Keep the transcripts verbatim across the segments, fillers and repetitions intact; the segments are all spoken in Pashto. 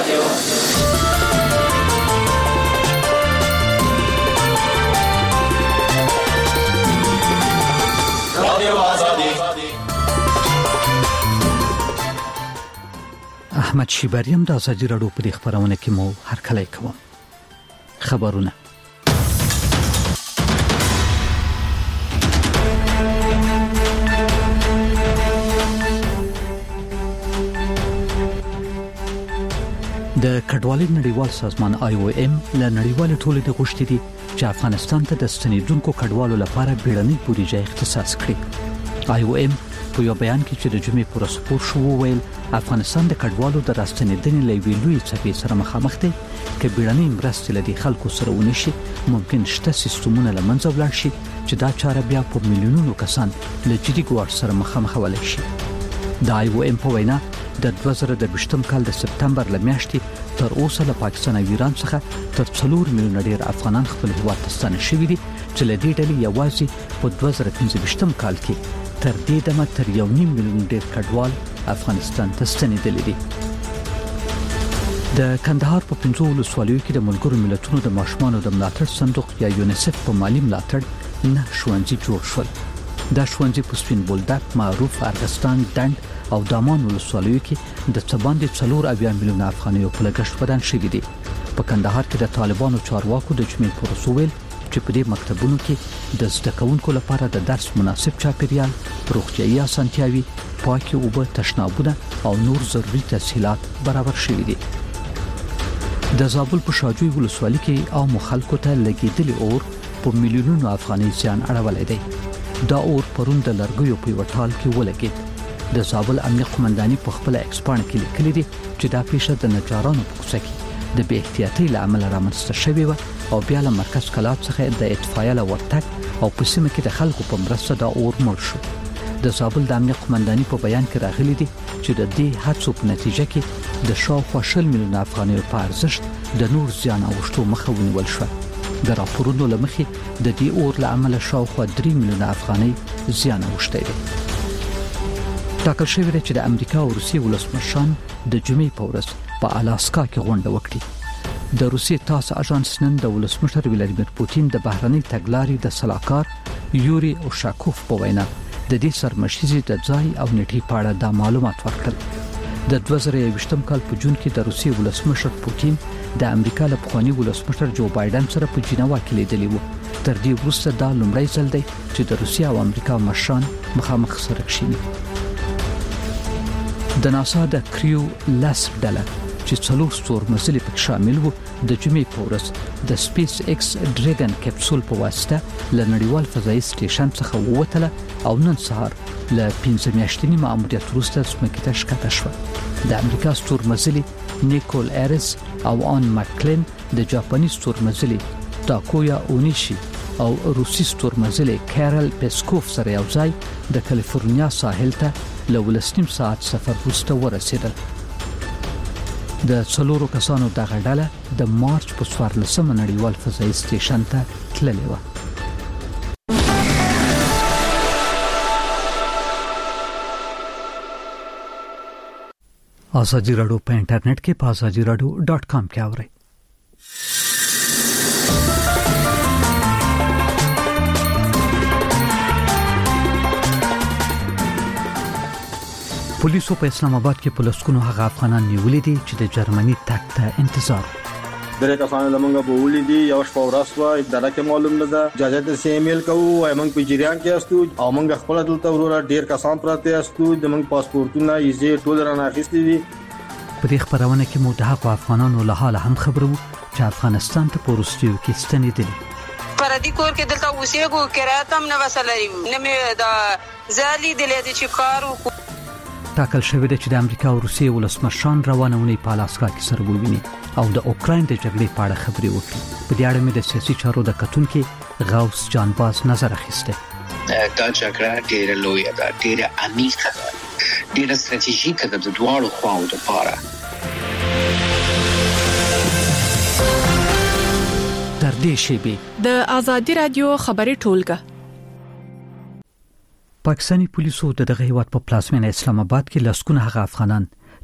احمد شیبریم د ازادي راډیو په خبرونه کې مو هر کله کوم خبرونه. د کډوالۍ نړیوال سازمان آی او ام له نړیوال ټولنې غوښتي دي چې افغانستان ته د ستنیدونکو کډوالو لپاره بیړنۍ بودیجه اختصاص کړي. آی او ام په یو بیان کې چې د جمعې پر سپور شو ویل افغانستان د کډوالو د راستنیدنې لوي لوی څپې سره مخامخ دی چې بیړنۍ مرستې لدی خلکو سره ونشي ممکن شته سیستمونه لمنځه ولاړ شي چې دا چاره بیا په میلیونونو کسان له جدي ګواښ سره مخامخ ولای شي. د آی او ام په وینا د دوه زره دوه کال د سپتمبر لمیاشتې تر اوسه له پاکستان او ایران څخه تر څلور میلیون ډیر افغانان خپل هیواد ته ستانه شوي دي چې له دې ډلې یوازې په دوه زره پنځه کال کې تر دې دمه تر یو نیم میلیون ډیر کډوال افغانستان ته ستنېدلي دي. د کندهار په پنځو ولسوالیو کې د ملګرو ملتونو د ماشومانو د ملاتړ صندوق یا یونیسف په مالی ملاتړ نه ښوونځي جوړ شول. دا ښوونځي په سپین بولدک، معروف، ارغستان، ډنډ او دامان ولسوالیو کې د څه باندې څلور اویا میلیون افغانیو په لګښت ودان شوي دي. په کندهار کې د طالبانو چارواکو د جمعې پر وسویل چې په دې مکتبونو کې د زده کوونکو لپاره د درس مناسب چاپیریال، روغتیايي اسانتیاوي، پاکي اوبه، تشنابونه او نور ضروري تسهیلات برابر شوي دي. د زابل په شاجوی ولسوالۍ کې عام خلکو ته لګیدلي اور په میلیونونو افغاني زیان اړولې دی. دا اور پرون د لرګیو په وټال کې ولګید. د زابل امنیت قومنداني په خپل ایکسپان کې لیکلي دي چې دا پیښه د نجارانو په کوڅه کې د بې احتیاطۍ له امله رامنځته شوې و او بیا له مرکز کلات څخه د اطفائیه له ورتګ او په سیمه کې د خلکو په مرسته دا اور مړ شو. د زابل د امنیت قومنداني په بیان کې راغلي دي چې د دې هڅو په نتیجه کې د شاوخوا شل میلیون افغانیو په ارزښت د نور زیان اوښتو مخه ونیول شو. د راپورونو له مخې د دې اور له امله شاوخوا درې میلیون افغانۍ زیان اوښتی دی. ټاکل شوی دی چې د امریکا او روسیې ولسمشران د جمعې په ورځ په الاسکا کې غونډه وکړي. د روسیې تاس اژانس نن د ولسمشر ولادیمیر پوتین د بهرنۍ تګلارې د سلاکار یوري اوشاکوف په وینا د دې سرمشیزي د ځای او نیټې په اړه د معلومات ورکړل. د دوه زره یوویشتم کال په جون کې د روسیې ولسمشر پوتین د امریکا له پخواني ولسمشر جو بایدن سره په جنیوا کې لیدلی و. تر دې وروسته دا لومړی ځل دی چې د روسیې او امریکا مشران مخامخ سره کښیني. د ناسا د کریو لاسپ ډله چې څلور ستورمزلي پکې شامل وو د جمعې په ورځ د سپیس ایکس ډریګن کپسول په واسطه له نړیوال فضایي سټیشن څخه ووتله او نن سهار له پنځه میاشتني ماموریت وروسته ځمکې ته ښکته شوه. د امریکا ستورمزلي نیکول اریس او آن مکلین د جاپاني ستورمزلي تاکویا اونیشي او روسي ستورمزلي کارل پسکوف سره یو ځای د کالیفورنیا ساحل ته له ولسنیم ساعت سفر وروسته ورسېدل. د څلورو کسانو دغه ډله د مارچ په څوارلسمه نړیوال فضایي سټیشن ته تللې وه. ازادي راډیو په انټرنیټ کې په ازادي راډیو ډاټ کام کې اورئ. پولیسو په اسلام آباد کې پولیسونو هغه افغانان نیولې دي چې د جرمني تګ ته انتظار. درې کسان لمنګه بولې دي یو شپه ورسوه درکه معلوم نه ده اجازه د ایمیل کوو موږ په جریان کې استو او موږ خپل دلته ورور ډیر کسان پراته استو د موږ پاسپورتونه یې ټول رانه اخیستي دي. په دې خبرونه کې مو د هغو افغانانو له حاله هم خبرو چې افغانستان ته پورستیو کې ستنېدلي. پردي کور کې دلته اوسېږو کرایه هم نه وسلري نه مې دا زالي دلې چې کار وکړو. ټاکل شوی دی چې د امریکا او روسیې ولسمشران روانه ونی په الاسکا کې سره وویني او د اوکراین د جګړې په اړه خبرې وکړي. په دې اړه مې د سیاسي چارو د کتونکو غوث جانباز نظر اخیسته. دا جګړه ډېره لویه ده، ډېره عمیقه ده، ډېره ستراتیژیکه ده د دواړو خواو لپاره. تر دې شیبې د ازادي رادیو خبري ټولګه پاکستاني پولیسو د دغه هیواد په پلازمینه اسلام آباد کې لسکونه هغه افغانان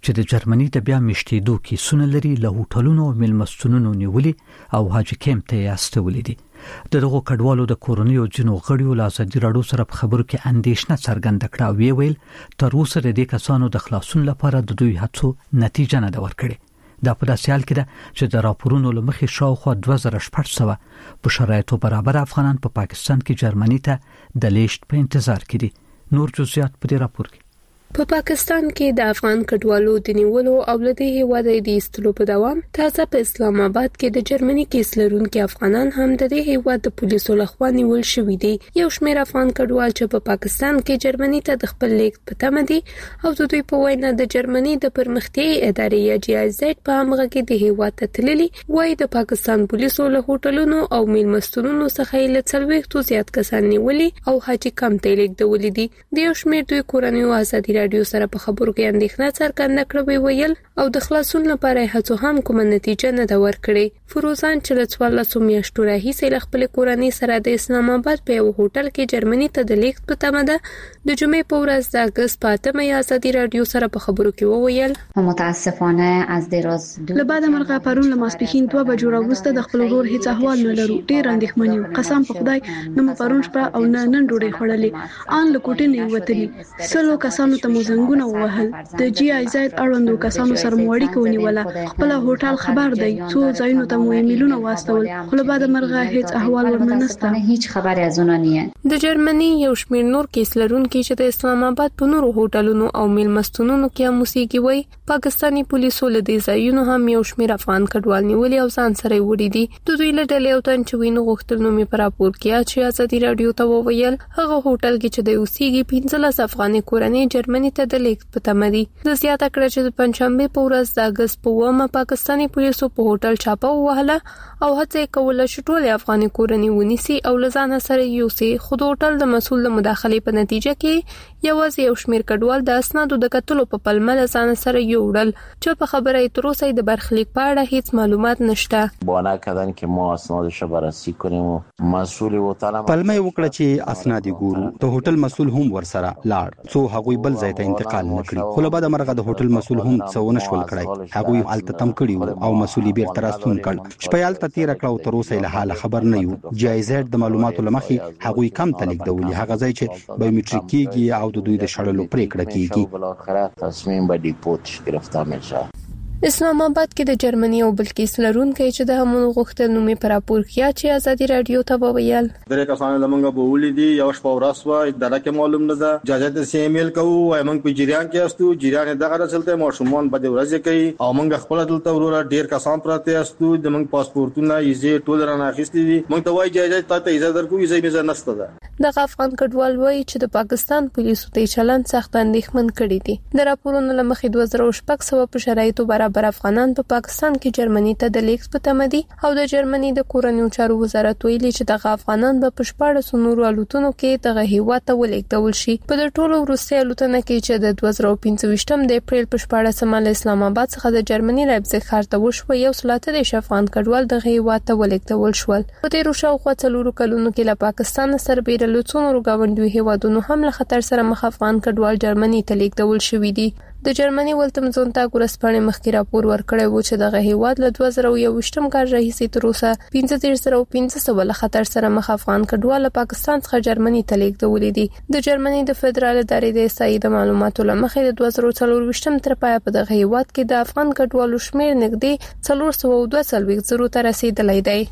چې د جرمني د بیا مشتیدو کیسونه لري له هوټلونو او میلمستونونو نیولي او حاجی کیمپ ته استولې دي. دغه کډوالو د کورونی او جنو غړیو له ازادي راډیو سره په خبرو کې اندېښنه څرګنده کړه او ویل تر اوسه د دې کسانو د خلاصون لپاره د دوی هڅو نتیجه نه ده ورکړې. دا په داسې حال کې ده چې د راپورونو له مخې شاوخوا دوه زره شپږ سوه په شرایطو برابر افغانان په پا پاکستان کې جرمني ته د لیشت په انتظار کې دي. نور جزئیات په دې راپور کې. په پاکستان کې د افغان کډوالو د نیولو او له دې هیواده د ایستلو په دوام تازه په اسلام آباد کې د جرمني کیس لرونکي افغانان هم د دې هیواد د پولیسو لخوا نیول شوي دي. یو شمېر افغان کډوال چې په پاکستان کې جرمني ته د خپل لیک په تمه دي او د دوی په وینا د جرمني د پرمختیايي ادارې یا جی آی زد په همغه کې د هیواد ته تللي وایي د پاکستان پولیسو له هوټلونو او میلمستونونو څخه یې له څلوېښتو زیات کسان نیولي او حاجي کمپ ته لیږدولي دي. د یو شمېر دوی کورنیو ازادي راډیو سره په خبرو کې اندېښنه څرګنده کړې ویل او د خلاصون لپاره هڅو هم کومه نتیجه نه ده ورکړې. فروزان چې له څوارلسو میاشتو راهیسې له خپلې کورنۍ سره د اسلام آباد په یو هوټل کې جرمني ته د لیږد په تمه ده د جمعې په ورځ د اګست په اتمه ازادي راډیو سره په خبرو کې وویل متاسفانه از دراز له بعد مرغه پرون له ماسپښین دوه بجو راوروسته د خپل ورور هیڅ احوال نه لرو. ډېر اندېښمن یو. قسم په خدای نه مو پرون شپه او نه نن ډوډۍ خوړلې. ان له کوټې نه وتلي سلو کسانو ته مو زنګونه ووهل. د جی آی زد اړوندو کسانو سره مو اړیکه ونیوله. خپل هوټل خبر دی څو ځایونو ته مو ایمیلونه واستول خو له بعد مرغه هیڅ احوال ورنه نشته. هیڅ خبر از اون نه. د جرمني یو شمېر نور کیس لرونکي چې د اسلام آباد په نورو هوټلونو او میلمستونونو کې موسیقي وای پاکستانی پولیسو له دې ځایونو هم یو شمېر افغان کډوال نیولي او ځان سره وړي دي. د دوی له ډلې او تن چې وینو غوښتل نو می پر راپور کې چې ازادي راډیو ته وویل هغه هوټل کې چې د اوسېږي پنځلس افغاني کورنۍ جرمني ته د لیږد په تمه دي. د زیاته کړه چې د پنځشنبه په ورځ د اګست په اوومه پاکستانی پولیسو په هوټل چاپه وهله او هڅه کوله چې ټول افغاني کورنۍ ونیسي او لزان سره یوسي. خو د هوټل د مسول د مداخلې په نتیجه کې یوازې یو شمېر کډوال د اسنادو د کتلو په پلمه لزان سره یوړل چې په خبره ای تر اوسه د برخلیک په اړه هیڅ معلومات نشته. بونه کردن که ما اسنادش رو بررسی کنیم و مسئول هتل پلمه وکړه چې اسناد ګورو. د هوټل مسول هم ورسره لاړ څو هغوی بل ځای ته انتقال نکړي. خو له بعد مرغه د هوټل مسول هم څونه شول کړای. هغوی الته تم کړي او مسولي بیرته راستون کړ. شپه یالته تیر کړه او تر اوسه له حال خبر نه یو. جی آی زد د معلوماتو لمخې هغوی کم تلیک دولي هغه ځای چې بایومټریک کیږي او د دوی د شړلو پریکړه کیږي. بالاخره تصمیم به دیپورت گرفته میشه. اسلام آباد کې د جرمني او بل کیس لرونکي چې د همون غوښتل نومي پر راپور کې چې ازادي راډیو ته وویل درې کسان لمنګه بولې دي یو شپه ورسوه اداره کې معلوم نه ده اجازه سی ایمیل کوو موږ په جریان کې استو جریان دغه رسلته ماشومان بده ورځ کوي او موږ خپل دلته ورور ډیر کسان پراته استو د موږ پاسپورتونه یې ټول رانه اخیستي دي. موږ ته وایي اجازه ته اجازه درکو یې زمي نشته ده. د افغان کډوال وایي چې د پاکستان پولیسو ته چلند سخت اندېښمن کړي دي. د راپورونو لمخې دوه زره شپږ سوه په شرایطو برابر افغانان په پاکستان کې جرمني ته د لیږد په تمه دي او د جرمني د کورنیو چارو وزارت ویلي چې دغه افغانان به په شپاړسو نورو الوتنو کې دغه هیواد ته ولیږدول شي. په د ټولو وروستۍ الوتنه کې چې د دوه زره پنځه ویشتم د اپریل په شپاړسمه له اسلام آباد څخه د جرمني لایپزیګ ښار ته وشوه یو سل اته دېرش افغان کډوال دغه هیواد ته ولیږدول شول. په تېرو شاوخوا څلورو کلونو کې له پاکستان سربېره له څو نورو ګاونډیو هیوادونو هم له خطر سره مخ افغان کډوال جرمني ته لیږدول شوي دي. د جرمني ولتمزونتاګ ورځپاڼې مخکې راپور ورکړی و چې دغه هیواد له دوه زره یوویشتم کال راهیسې تر اوسه پنځه دېرش زره پنځه سوه له خطر سره مخ افغان کډوال له پاکستان څخه جرمني ته لیږدولي دي. د جرمني د فدرال ادارې د احصایې د معلوماتو له مخې د دوه زره څلورویشتم تر پایه په دغه هیواد کې د افغان کډوالو شمېر نږدې څلور سوه دوه څلوېښت زرو ته رسېدلی دی.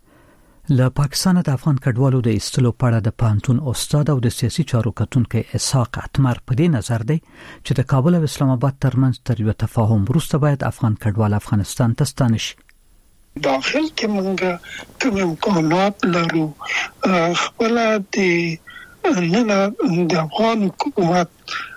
له پاکستان د افغان کډوالو د ایستلو په اړه د پوهنتون استاد او د سیاسي چارو کتونکي اسحاق اتمر په دې نظر دی چې د کابل او اسلام آباد ترمنځ تر یو تفاهم وروسته باید افغان کډوال افغانستان ته ستانه شي. داخل کې موږ کوم امکانات لرو خپل د نن د افغان حکومت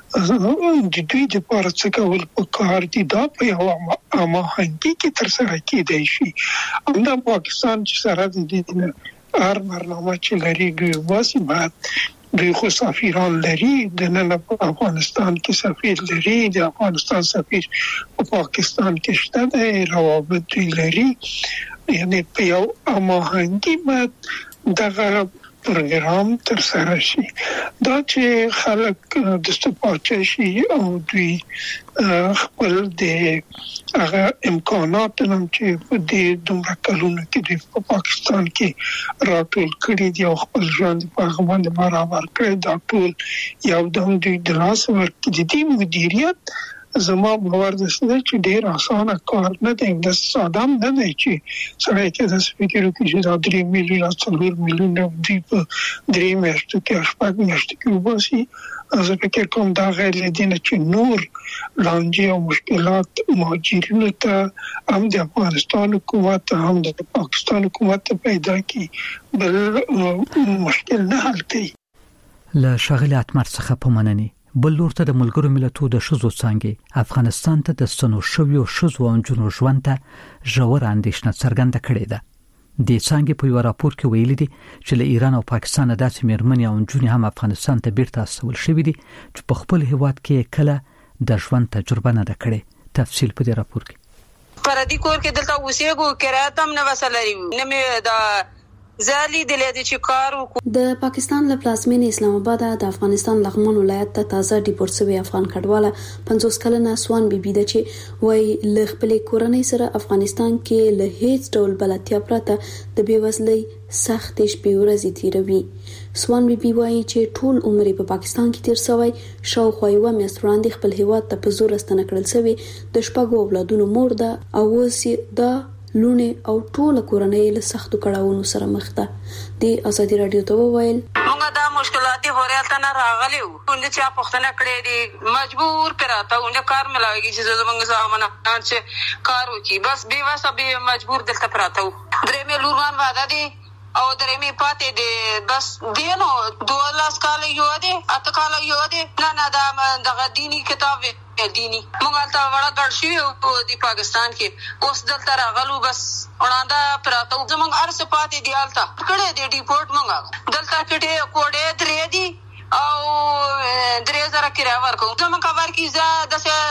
د دوی د لپاره څه کول پکار دي دا په یو هماهنګي کې ترسره کېدای شي. همدا پاکستان چې سره د دې هر برنامه چې لري دوی واسي باید دوی خو سفیران لري د نن په افغانستان کې سفیر لري د افغانستان سفیر په پاکستان کې شته د روابط لري یعنی په یو هماهنګي باید دغه پروګرام تر سره شي. دا چې خلک د استفاده شي او دوی خپل د هغه امکانات نن چې په دې دومره کلونو کې د پاکستان کې راټول کړي دي او خپل ژوند په هغه باندې برابر کړي، دا ټول یو دم دوی د لاس ورکړي. د دې مدیریت زما باور د څه چې ډیر اسانه کار نه دی، د ساده نه دی چې سړی کې د فکر وکړي چې د درې میلیون څلور میلیون د په درې میاشتو کې شپږ میاشتو کې وباسي. زه فکر کوم دا غیر لدینه چې نور لانجې او مشکلات مهاجرینو ته هم د افغانستان حکومت هم د پاکستان حکومت پیدا کی بل مشکل نه حل کوي. له شاغل اتمر څخه په مننه بل لور ته د ملګرو ملتونو د شذو څنګه افغانستان ته د سنو شویو شذو او جنو ژوند ته ژور اندېښنه څرګنده کړې ده. د څنګه په یو راپور کې ویل دي چې له ایران او پاکستان داسې مېرمنې او جنې هم افغانستان ته بیرته استول شوې دي چې په خپل هیواد کې کله د ژوند تجربه نه ده کړې. تفصیل په دې راپور کې. پردي کور کې دلته اوسېګو کرایه هم نه وسلري نه مې دا زالي د لید چې کار د پاکستان له پلازمینې اسلام آباد د افغانستان لغمان ولایت ته تازه ډیپورټ شوی افغان کډواله پنځوس کلنه سوان بیبي ده چې وای له خپل کورنۍ سره افغانستان کې له هیڅ ډول بلدتیا پرته د بیوزلۍ سخت شپې ورځې تیروي. سوان بیبي وایي چې ټول عمر په پاکستان کې تیر شوی، شاوخوا یو میاشت وړاندې خپل هیواد ته په زور استنه کړل شوی، د شپږو اولادونو مور ده او اوس دا لونه او ټول کورنۍ له سختو کړهونو سره مخ ده. د ازادي رادیو ته وویل موږ دا مشکلات هوريال ته نه راغلي وو، چې چا پښتنه کړې دي مجبور پراته ونه کار ملاويږي چې زمونږ زامن چې کار وکي بس بي واسه به مجبور دلته پراته وو. درې مې لورمان واده دي او درې مې پاتې دي بس دینو دوه لاس کال یو دي اته کال یو دي نه نه دا دغه دینی کتاب دینی موږ ته وړه ګړ شو د پاکستان کې اوس دلته راغلو بس وړاندې پراته زمونږ ارسه پاتې دی الته کړه دی ډیپورټ موږ دلته کټه کوډه درې دی او درې زره کرایه ورکو زمونږ کار کې زه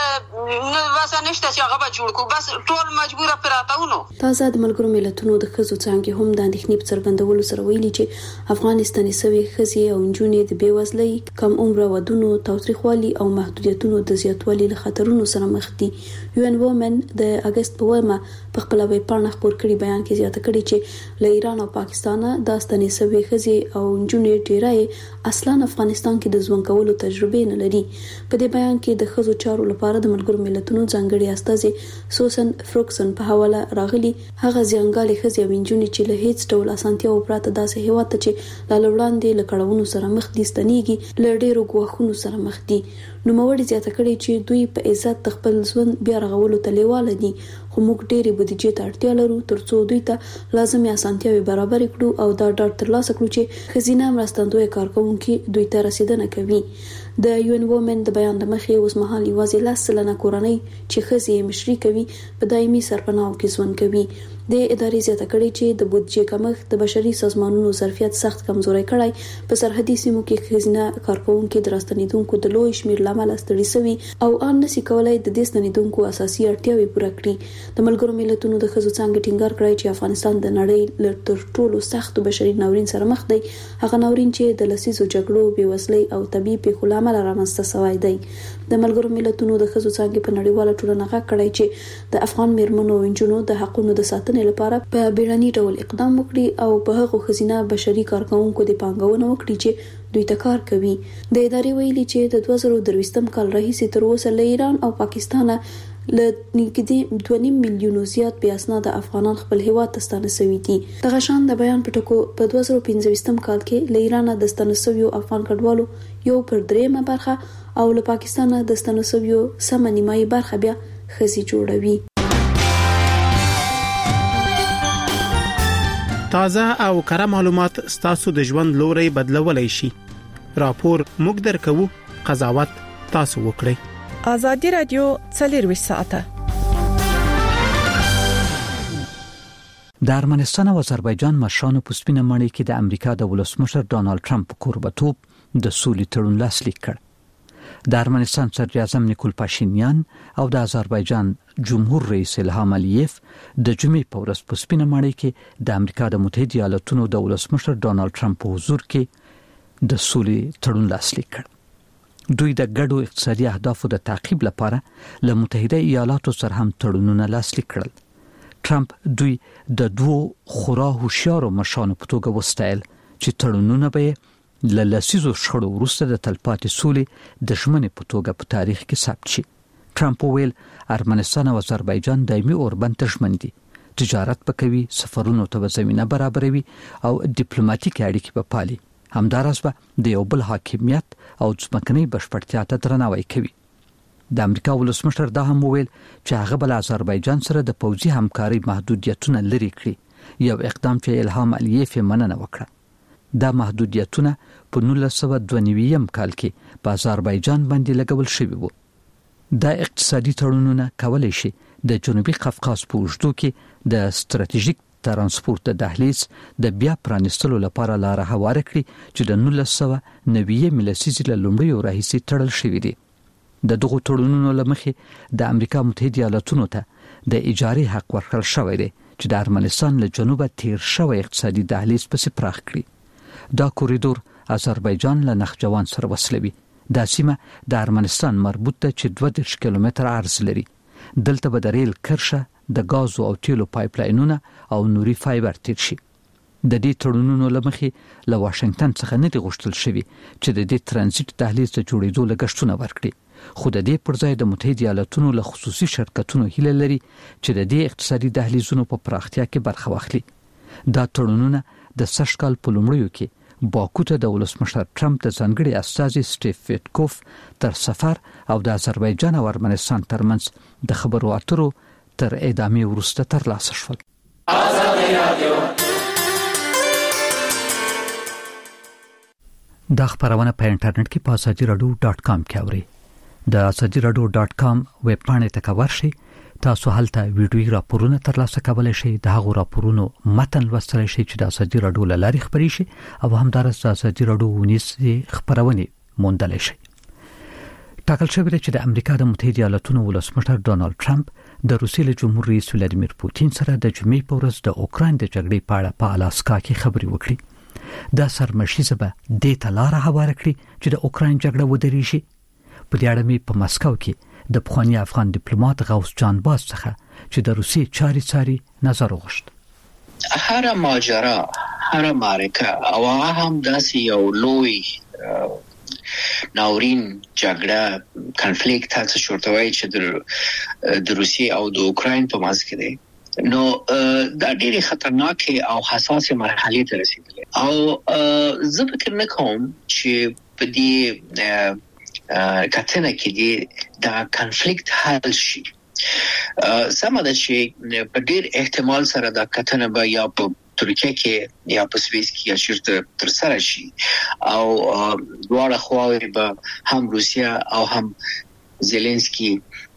داسه واسه نشته چې هغه به جوړ کو بس ټول مجبور پراته ونو. تازه د ملګرو ملتونو د ښځو څنګه هم د اندېښنې په څرګندولو سره ویلي چې افغانستاني سوي ښځې او نجونې د بیوزلۍ کم عمره ودونو تاوتریخوالي او محدودیتونو د زیاتوالي له خطرونو سره مخ دي. یو ان وومن د اگست په ومه په خپل ویب پاڼه خبر کړي بیان کې زیاته کړي چې له ایران او پاکستان د ستنې سوي ښځې او نجونې ډیرای اصلا افغانستان کې د ژوند کولو تجربه نه لري. په دې بیان کې د ښځو چارو لپاره د ملګرو ملتونو ځانګړي استازي سوسن فروکسن په حواله راغلي هغه ځانګړي ښځې او نجونې چې له هیڅ ډول اسانتیاو پرته داسې هیواد ته چې لا وړاندې له کړهونو سره مخ دي ستنېږي له ډېرو ګواښونو سره مخ دي. نوموړي زیاته کړي چې دوی په عزت خپل ژوند بیا رغولو ته لیواله دي خو موږ ډېرې بودیجې ته اړتیا لرو ترڅو دوی ته لازمي اسانتیاوې برابر کړو او دا ډاډ ترلاسه کړو چې ښځینه مرستندویه کارکوونکي دوی ته رسیدنه کوي. د یو ان وومن د بیان د مخې اوس مهال یوازې لس سلنه کورنۍ چې ښځې مشري کوي په دایمي سرپناهو کې ژوند کوي. د ادارې زیاته کړي چې د بودیجې کمښت د بشري سازمانونو ظرفیت سخت کمزوري کړی په سرحدي سیمو کې ښځینه کارکوونکي د راستنیدونکو د لوی شمیر لامل ستړي شوي او ان نشي کولای د دې ستنیدونکو اساسي اړتیاوې پوره کړي. د ملګرو ملتونو د ښځو څنګه ټینګار کړی چې افغانستان د نړۍ له تر ټولو سختو بشري ناورین سره مخ دی، هغه ناورین چې د لسیزو جګړو بیوزلۍ او طبي پیښو لامل رامنځته شوی دی. د ملګرو ملتونو د ښځو څنګه په نړیواله ټولنه غږ کړی چې د افغان مېرمنو او نجونو د حقوقو د ساتنې لپاره په بیړني ډول اقدام وکړي او په هغو ښځینه بشري کارکوونکو د پانګونه وکړي چې دوی ته کار کوي. د ادارې ویلي چې د دوه زره درویشتم کال راهیسې تر اوسه له ایران او پاکستان له نږدې دوه نیم میلیونو زیات بې اسناده افغانان خپل هیواد ته ستانه شوي دي. دغه شان د بیان په ټکو په دوه زره پنځه ویشتم کال کې له ایران د ستانه شویو افغان کډوالو یو پر دریمه برخه او له پاکستان د ستانه شویو سمه نیمایي برخه بیا ښځې جوړوي. تازه او کره معلومات ستاسو د ژوند لوري بدلولای شي. راپور موږ درکو، قضاوت تاسو وکړئ. ازادي رادیو څلروي ساعته د ارمنستان او آذربایجان مشرانو په سپینه ماڼۍ کې د امریکا د ولسمشر ډانلډ ټرمپ کوربتوب د سولې تړون لاسلیک کړ. د ارمنستان صدر اعظم نیکول پاشینیان او د آذربایجان جمهور رئیس الهام الیف د جمعې په ورځ په سپینه ماڼۍ کې د امریکا د متحده ایالاتونو د ولسمشر ډانلډ ټرمپ په حضور کې د سولې تړون لاسلیک کړ. دوی د ګډو اقتصادي اهدافو د تعقیب لپاره له متحده ایالاتو سره هم تړونونه لاسلیک کړل. ټرمپ دوی د دوو خورا هوښیارو مشرانو په توګه وستایل چې تړونونه به له لسیزو شخړو وروسته د تلپاتې سولې د ژمنې په توګه په تاریخ کې ثبت شي. ټرمپ وویل ارمنستان او آذربایجان دایمي اوربند ته ژمن دي، تجارت به کوي، سفرونو ته به زمینه برابروي او ډیپلوماټیک اړیکې به پالي. همداراز به د یو بل حاکمیت او ځمکنۍ بشپړتیا ته درناوی کوي. د امریکا ولسمشر دا هم وویل چې هغه بل آذربایجان سره د پوځي همکاري محدودیتونه لري کړي، یو اقدام چې الهام الیف مننه وکړه. دا محدودیتونه په نولس سوه دوه نوي کال کې په آذربایجان باندې لګول شوي وو. دا اقتصادي تړونونه کولای شي د جنوبي قفقاز په اوږدو کې د ستراتیژیک ترانسپورت د دهلیز د بیا پرانستلو لپاره لار هواره کړي چې د نولس سوه نوي لسیزې له لومړیو راهیسې تړل شوي دي. د دغو تړونونو له مخې د امریکا متحده ایالاتونو ته د اجارې حق ورکړل شوی دی چې د ارمنستان له جنوبه تیر شوی اقتصادي دهلیز پسې پراخ کړي. دا کوریدور آذربایجان له نخجوان سره وصلوي. دا سیمه د ارمنستان مربوط ده چې دوه دېرش کیلومتره عرض لري. دلته به د ریل کرښه، د غازو او تیلو پایپ لاینونه او نوري فایبر تیر شي. د دې تړونونو له مخې له واشنگټن څخه نه دي غوښتل شوي چې د دې ترانزیت دهلیز د جوړېدو لګښتونه ورکړي، خو د دې پر ځای د متحده ایالاتونو له خصوصي شرکتونو هیله لري چې د دې اقتصادي دهلیزونو په پراختیا کې برخه واخلي. دا تړونونه د سږ کال په لومړیو کې باکو ته د ولسمشر ټرمپ د ځانګړي استازي سټیف ویټکوف تر سفر او د آذربایجان او ارمنستان ترمنځ د خبرو اترو تر ادامې وروسته ترلاسه شول. دا خبرونه په انټرنیټ کې په ازادي رادیو ډاټ کام کې اورئ. د ازادي رادیو ډاټ کام ویب پاڼې ته ورشئ. تاسو هلته ویډیويي راپورونه ترلاسه کولای شئ. د هغو راپورونو متن لوستلای شئ چې د ازادي رادیو له لارې خبري شي او همدارس د ازادي رادیو ونیسي خبرونه موندلای شئ. ټاکل شوی دی چې د امریکا د متحده ایالاتونو ولسمشر ډانلډ ټرمپ د روسیې له جمهور رئیس ولادیمیر پوتین سره د جمعې په ورځ د اوکراین د جګړې په اړه په الاسکا کې خبرې وکړي. دا سرمشیزه به د تلاره هواره کړي چې د اوکراین جګړه ودرېږي. په دې اړه مې په مسکو کې د پخوانی افغان ډیپلوماټ غوث جان باز څخه چې د روسیې چاري چاري نظر وغوښت. هر ماجرا، هر معرکه او هم داسې یو لوی ناورین جګړه کنفلیکت تاسو شورتوي چې د روسیې او د اوکراین په منځ کې دی، نو دا ډېری خطرناکه او حساسه مرحله ته رسیدلې او زه فکر نه کوم چې په دې کتنه کې دی دا کنفلیکت حل شي. سمه ده چې په ډېر احتمال سره دا کتنه به یا په ترکیه کې یا په سویس کې یا چیرته تر سره شي او دواړه خواوې به هم روسیا او هم زيلنسکي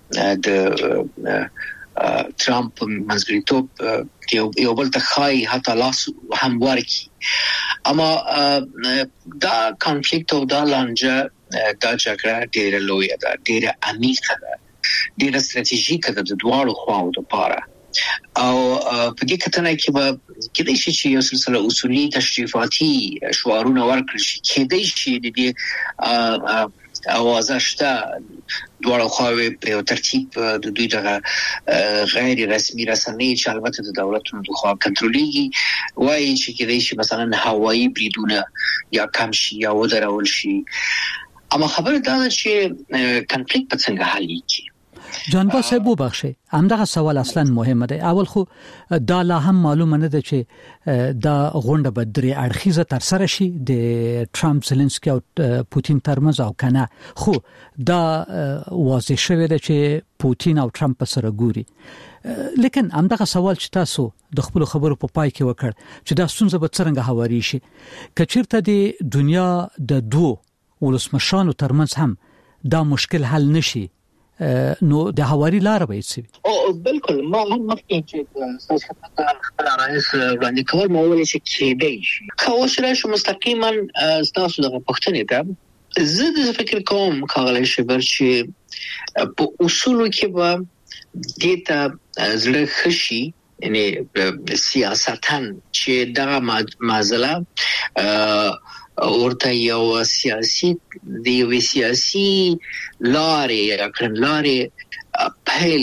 د ترامپ منځګړیتوب یو بل ته خای حتی لاس هم ورکی. اما دا کنفلیکت او دا لانجه دا جګړه ډېره لویه ده، ډېره عمیقه ده، ډېره ستراتیژیکه ده د دواړو خواو لپاره. او په دې کتنه کې به کېدای شي چې یو سلسله اصولي تشریفاتي شعارونه ورکړل شي، کېدای شي د دې اوازه شته دواړو خواوې په یو ترتیب د دوی دغه غیر رسمي رسنۍ چې البته د دولتونو د خوا کنټرولېږي وایي چې کېدای شي مثلا هوایي بریدونه یا کم شي یا ودرول شي. اما خبره دا ده چې کنفلیکت په څنګه حل کیږي. جان با صاحب وبخښي، همدغه سوال اصلا مهمه ده. اول خو دا لا هم معلومه نه ده چې دا غونډه به درې اړخیزه تر سره شي د ټرامپ زيلنسکي او پوتین ترمنځ او کنه، خو دا واضح شوی ده چې پوتین او ټرامپ سره ګوري. لیکن همدغه سوال چې تاسو د خپل خبرو په پای کې وکړ چې دا ستونزه به څنګه هواري شي کچیرته د دنیا د دوه ولسمشرانو ترمنځ هم دا مشکل حل نشي، نو د هواري لار به شي. او بالکل ما هم مخکې چې تاسو خپل رئیس باندې کول مو ولې چې کېدای شي خو سره شو مستقیما تاسو دغه پښتنې ته زه د فکر کوم کاغلی شبر چې په اصولو کې به دته زړه خشي یعنی سیاستن چې دا معضله ورته یو سیاسي دی یو سیاسي لارې یا کړنلارې پهل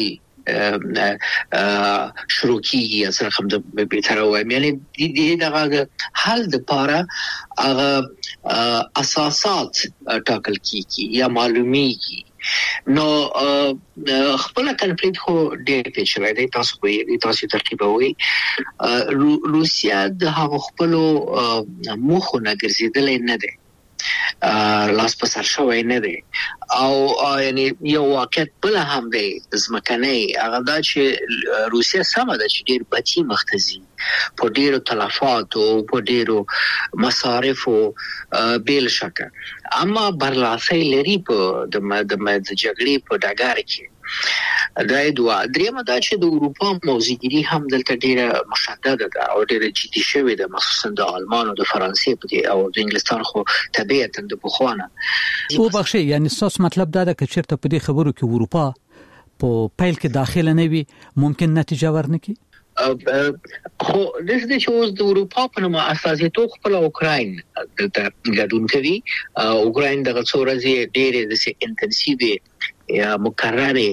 شروع کیږي اصلا هم د به تر وایم یعنی د دې دغه حل د پاره هغه اساسات ټاکل کیږي یا معلومیږي نو خپل کنفلیکټ خو ډېر پیچلې دی تاسو په تاسو ترتیبوي روسیا د هغه خپل مخه نه ګرځیدل نه دی لاس په سر شوی نه دی او یعنی یو واقعیت بل هم دی زمکنه هغه دا چې روسیا سم ده چې ډیر بچی مختزي په ډیرو تلفات او په ډیرو مصارف او بیل شکه اما برلاسي لري په د جګړې په ډګر کې دا دوه درېمه دا چې د اروپا موزګری هم دلته ډیره مشدده ده او ډیره جدي شوې ده مخصوصا د آلمان او د فرانسې په او د انګلستان خو طبيعتا د بخوانه او بخښي یعنی ساس مطلب دا ده چې چیرته په دې خبرو کې اروپا په پیل کې داخله نه وي ممکن نتیجه ورنکي خو د دې چې اوس د اروپا په نوم اساسي توګ خپل اوکراین د ګډون کوي اوکراین د څورځي ډېرې د انټنسیوي یا مکرره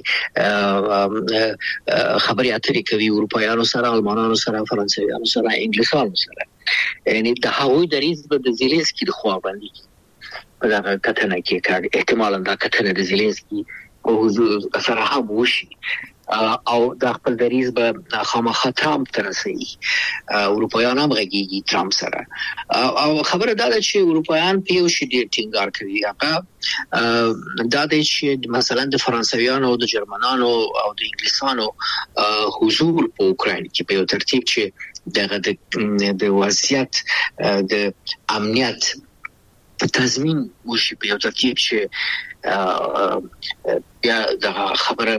خبري اترې کوي اروپایانو سره المانانو سره فرانسویانو سره انګلیسانو سره یعنی د هغوی د ریز په د زیلنسکي د خوا باندې دا کتنه کې کار احتمالاً دا کتنه د زیلنسکي او حضور سره هم وشي او د خپل دریز به خامخا ترامپ ترسي اروپایان هم غږیږي ترامپ سره او خبره دا ده چې اروپایان په یو شی ډیر ټینګار کوي هغه دا د چې مثلا د فرانسویانو او د جرمنانو او د انګلیسانو حضور په اوکراین کې په یو ترتیب چې دغه د وضعیت د امنیت تضمین وشي په یو ترتیب چې یا د خبره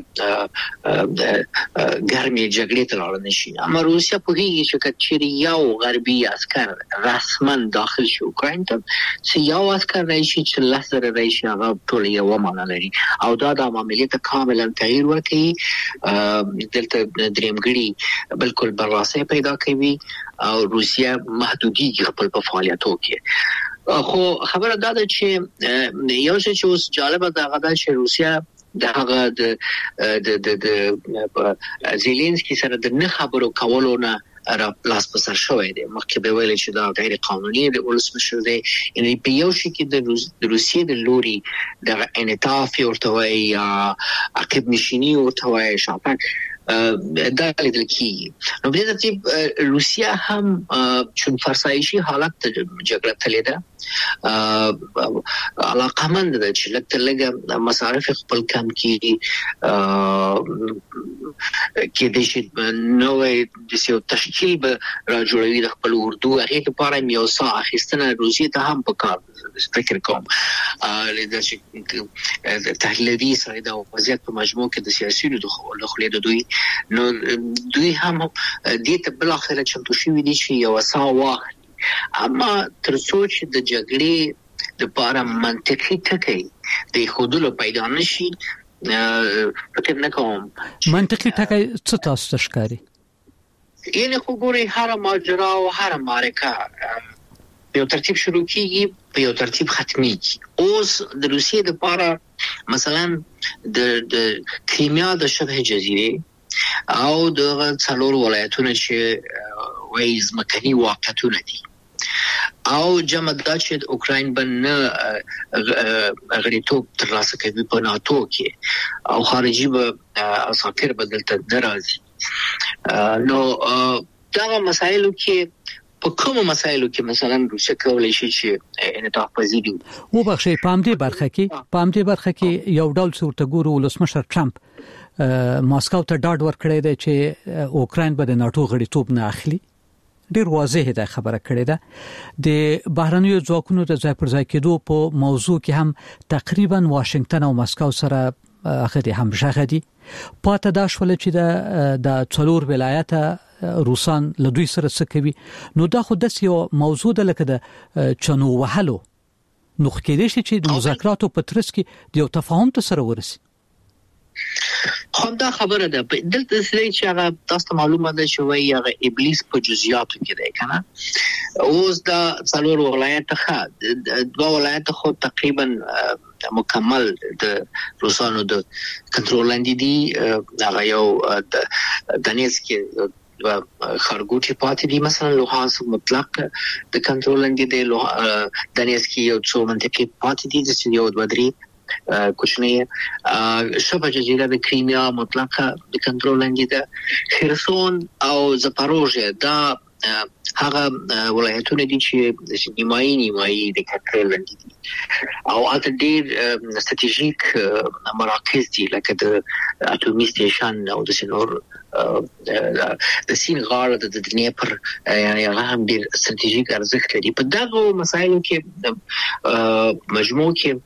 ګرمي جګړې ته لاړ نشي اما روسیا په هیڅ شکل چې یو غربي عسكر رسما داخل شو اوکراین ته چې یو عسكر راشي چې لاسره راشي هغه ټول یو معنا لري او دا د معاملې ته کاملا تغییر ورکړي دلته درېمګړي بالکل برلاسي پیدا کوي او روسیا محدودي خپل په فعالیتو کې خو خبره دا ده چې یو څه چې اوس جالبه ده هغه چې روسیا دغه د د د زيلنسکي سره د نه خبرو کولو نه را لاس په سر شوی دی مخکې به ویل چې دا غیر قانوني دی ولسمشر دی یعنی په یو شي کې د روسیې د لوري د انعطاف ورتوي یا عقب نشینی ورتوي شاپک دا لیدل کیږي نو په دې ترتیب روسیا هم چون فرسایشي حالت جګړه تللی ده علاقه مند ده چې لکه لګه مصارف خپل کم کیږي کې د شي نوې د سیو تشکیل به را جوړوي د خپل اردو هغه لپاره یو څه اخیستنه روسیې ته هم پکار فکر کوم لیدل چې تحلیلي سره د وضعیت په مجموع کې د سیاسي د خلې د دوی نو دوی هم دې ته بل اخر چمتو شوی دي چې یو څه واخلي اما تر څو چې د جګړې د لپاره منطقي ټکی د خودلو پیدا نشي فکر نه کوم منطقي ټکی څه تاسو ښکاري یعنی خو ګوري هر ماجرا او هر معرکه یو ترتیب شروع کیږي په یو ترتیب ختميږي اوس د روسیې د لپاره مثلا د د کریمیا د شبه جزیره او د څلور ولایتونو چې وایز مکني واقعیتونه دي او جمع دا چې اوکراین بنه غړیتوب ترلاسه کوي په ناتو کې او خارجي به اساکر بدلته درازي نو دا مسایلو کې په کومو مسایلو کې مثلا روسیا کولای شي چې انعطاف پذیری وو بخښي په همدې برخه کې په همدې برخه کې یو ډول صورت ګورو ولسمشر ټرمپ ماسکو ته ډاډ ورکړی دی چې اوکراین به د ناتو غړیتوب نه اخلي ډیر واضح ده خبره کړې ده د بهرنیو ځواکونو د ځای پر ځای کېدو په موضوع کې هم تقریبا واشنگټن او مسکو سره اخري هم ژغدي پاته دا شول چې د څلور ولایت روسان له دوی سره څه کوي نو دا خو د یو موضوع ده لکه د چنو وهلو نو کېدې شي چې د مذاکراتو په ترڅ کې د یو تفاهم ته سره ورسي خو دا خبره ده دلته چې هغه تاسو معلومه ده چې وایي هغه ابلیس په جزئیاتو کې دی کنه اوس دا څلور ولایت ښه دوه ولایت خو تقریبا مکمل د روسانو د کنټرول لاندې دي هغه یو د دنیسک و خارګوټي پاتې دي مثلا لوهانسک مطلق د کنټرول لاندې دی دنیسک یو څو منطقې پاتې دي چې یو دوه درې کوچنی شبه جزیره د کریمیا مطلقه د کنټرول لاندې ده خرسون او زپاروژه دا هغه ولایتونه دي چې نیمایي نیمایي د کنټرول لاندې دي او البته ډېر ستراتیژیک مراکز دي لکه د اټومي سټیشن او د سینور د سین غاړه د دنیپر یعنی هغه هم ډېر ستراتیژیک ارزښت لري په دغه مسایلو کې مجموع کې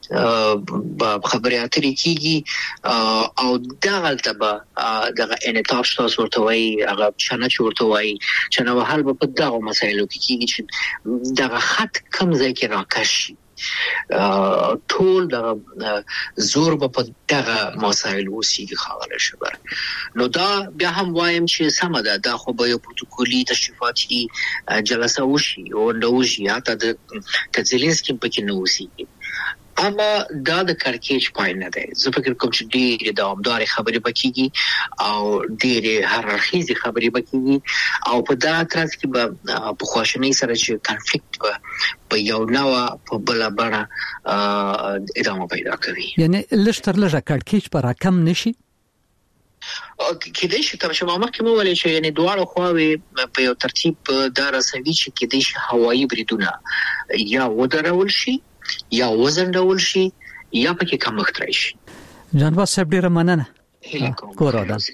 خبرې اترې کیږي او دغه تبع دغه انعطاف تاسو ورته وایي هغه چنه چې ورته وایي چنه وهل په دغه مسایلو کې کیږي چې دغه خط کم ځای کې راکش شي ټول دغه زور په دغه مسایلو وسیږي خاله شبر نو دا بیا هم وایم چې سم ده دا خو به یو پروتوکولي تشریفاتي جلسه وشي او نو وشي حتی د کزلینسکي په کې نو وسیږي اما دا د کارکېچ پای نه دی زه فکر کوم چې ډېرې دوامدارې خبرې به کېږي او ډېرې هررخیزې خبرې به کېږي او په دا ترڅ کې به په خواشینۍ سره چې کنفلیکټ به په یو نوعه په بله بڼه ادامه پیدا کوي یعنی لږ تر لږه کړکېچ به راکم نه شي کېدای شي کوم چې ما مخکې مو ویلې چې یعنی دواړه خواوې په یو ترتیب دا رسوي چې کېدای شي هوایي بریدونه یا ودرول شي یا وزنډول شي یا پکې کمښت راشي جانباز صاحب ډیره مننه کور آدم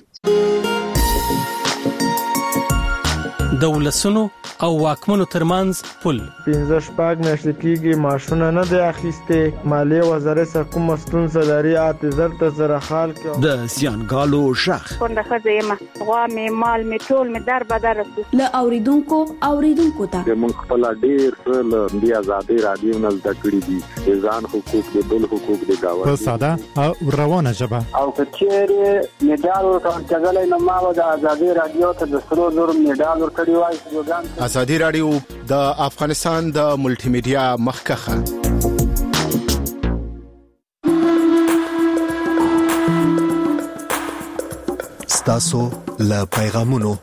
د ولسونو او واکمنو ترمنځ پل پنځه شپږ میاشتې کېږي معاشونه نه دی اخیستې مالیې وزارت کوم ستونزه لري اته زر ته زره خال کې د سیانګالو شخ څنګه خځه یم غوا مې مال مې ټول مې در بدر له اوریدونکو اوریدونکو ته موږ خپل ډیر له دې آزادي رادیو نه زده کړې دي ځان حقوق دي بل حقوق دي گاوه په ساده او روانه ژبه او کچېره میډال ورکړل نو ما د آزادي رادیو ته د سرو زر میډال ورکړی ازادي رادیو د افغانستان د ملټي میډیا مخکخه ستاسو له پیغامونو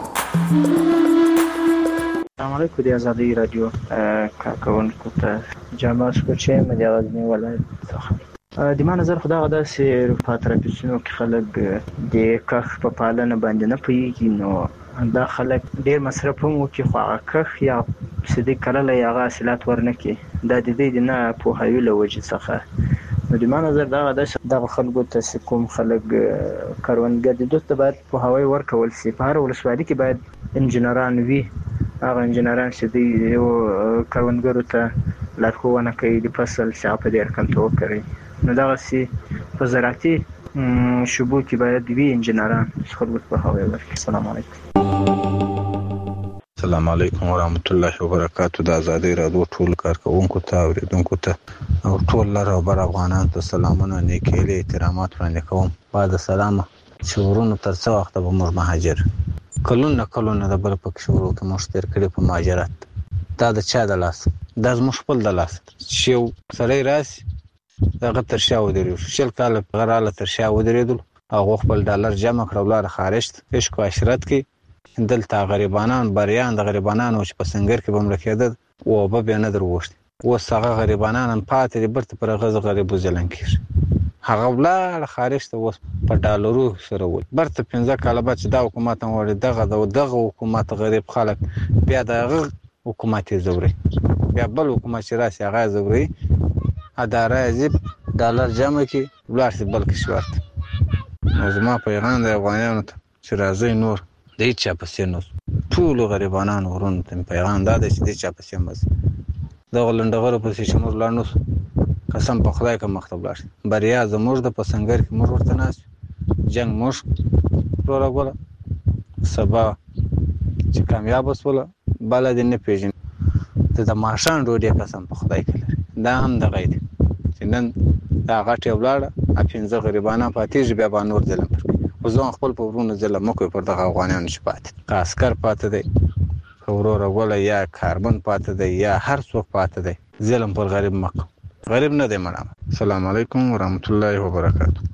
السلام علیکم د ازادي رادیو کارکونکو ته جامعه کوچه مجازنی ولایت څخه د ما نظر خدا غدا سي پاترپسونو کې خلک د کخ په پالنه باندې نه پوهیږي نو دا خلک ډیر مصرف هم وکړي خو هغه کخ یا سدي کله یا هغه اصلات ورنکې دا د دې نه په هیو لوجه څخه نو د ما نظر دا غدا د خلکو ته کوم خلک کاروانګر د دوت باید په هوای ورکول سي په هر ولسوالۍ کې باید انجنیران وي هغه انجنیران چې د یو کاروانګرو ته لارښوونه کوي د فصل شاپ ډیر کنټرول کوي نو دا سي په زراعتي شبو کې باید وی انجنیران خلکو په هوای ورکړي السلام علیکم السلام علیکم ورحمت الله وبرکاتہ د ازادي رادیو ټول کارکونکو ته اوریدونکو ته او ټول لر او بر افغانان ته سلامونه نیکه احترامات وړاندې کوم بعد سلام شورونو تر څو وخت به موږ مهاجر کلونه کلونه د بل پک شورو ته مشتر کړي په مهاجرت دا د چا د لاس د مخبل د لاس چې سړی راسي هغه تر شا ودرېږي شل کال غراله تر شا ودرېدل هغه خپل ډالر جمع کړو لار خارج عشق او عشرت کې دلته غریبانان بریان د غریبانانو چې په سنگر کې بمړ کېدل او به به نه دروښت و سغه غریبانان هم پاتې برته پر غز غریب ځلن کېږي هغه ولر خارج ته وس په ډالرو سره ول برته پنځه کاله بعد دا حکومت وړي دغه دغه حکومت غریب خلک بیا دغه حکومت زوري بیا بل حکومت چې راسي هغه زوري اداره زیب ډالر جمع کی ولر سي بل کشورت نو زما پیغام د افغانانو ته چې راځي نور د هیڅ چا پسې نو ټول غریبانو ورونو ته پیغام دا دی چې د چا پسې مز د غلندغرو پسې شمور لاندې قسم په خدای کا مختب لاش بریا زموږ د پسنګر کې مور ورته ناس جنگ مش پروګرام سبا چې کامیاب وسوله بلد نه پیژن ته د ماشان ډوډۍ قسم په خدای کله دا هم د غید چې نن دا غټي ولاړه افینځه غریبانه پاتې بیا به نور ظلم پر او ځان خپل په ورونو ظلم مکو پر دغه افغانانو شپات عسكر پاتې دی ورور ولا یا کاربن پاتې دی یا هر څوک پاتې دی ظلم پر غریب مکو غریب نه دی مړه. السلام علیکم ورحمت الله وبرکاته.